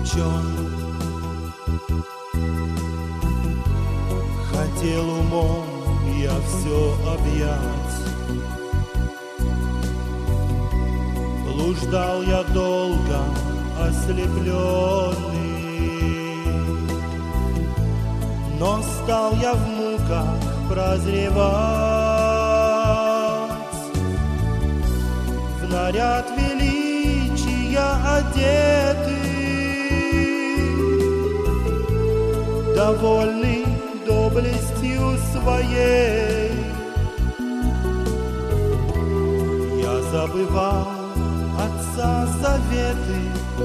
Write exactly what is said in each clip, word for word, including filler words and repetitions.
увлечен, хотел умом я все объять. Блуждал я долго, ослепленный, но стал я в муках прозревать. В наряд величия одетый, довольный доблестью своей, я забывал отца заветы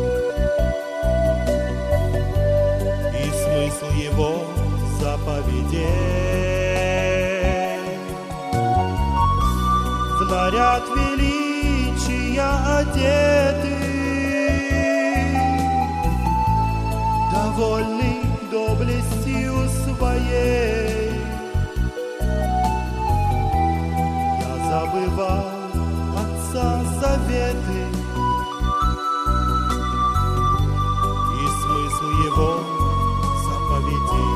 и смысл его заповедей. В наряд величия одетый, довольный доблестью своей, я забывал отца заветы и смысл его заповедей.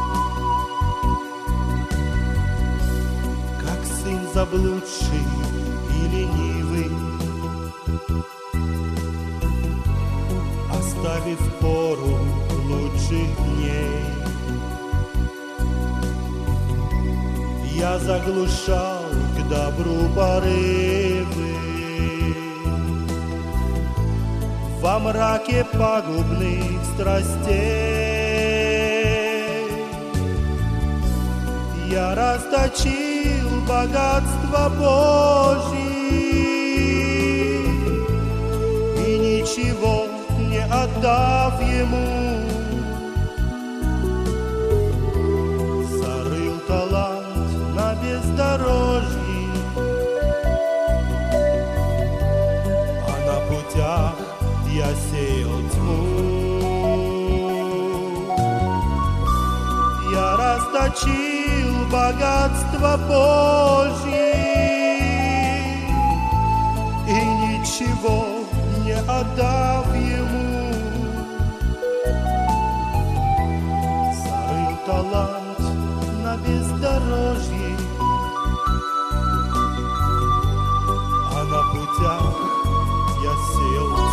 Как сын заблудший и ленивый, оставив пору лучших дней, я заглушал к добру порывы во мраке пагубных страстей. Я расточил богатство Божье и ничего не отдав ему, зарыл талант на бездорожье, а на путях я сеял тьму. Я расточил богатство Божье и ничего не отдав ему, зарыл талант на бездорожье, а на путях я сеял тьму.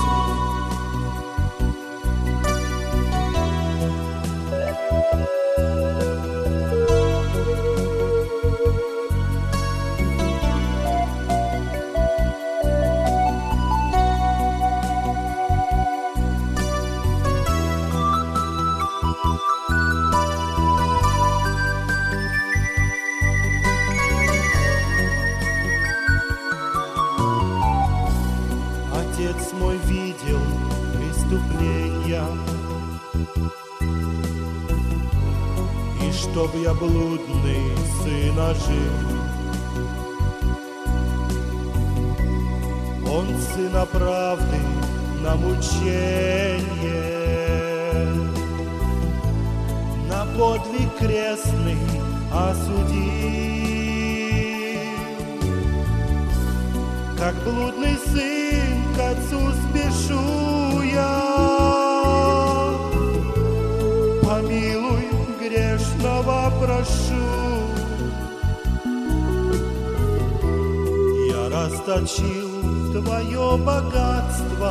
Отец мой видел преступления, и чтоб я блудный сын ожил, он сына правды на мучение, на подвиг крестный осудил. Как блудный сын к отцу спешу я, помилуй, грешного прошу. Я расточил твое богатство,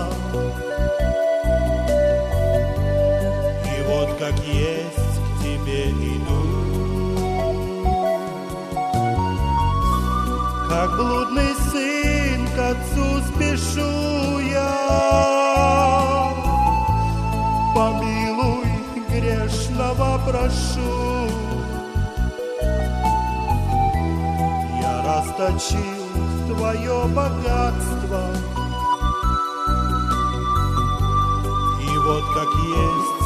и вот как есть к тебе иду. Как блудный сын к отцу спешу я, помилуй, грешного прошу. Я расточил твое богатство, и вот как есть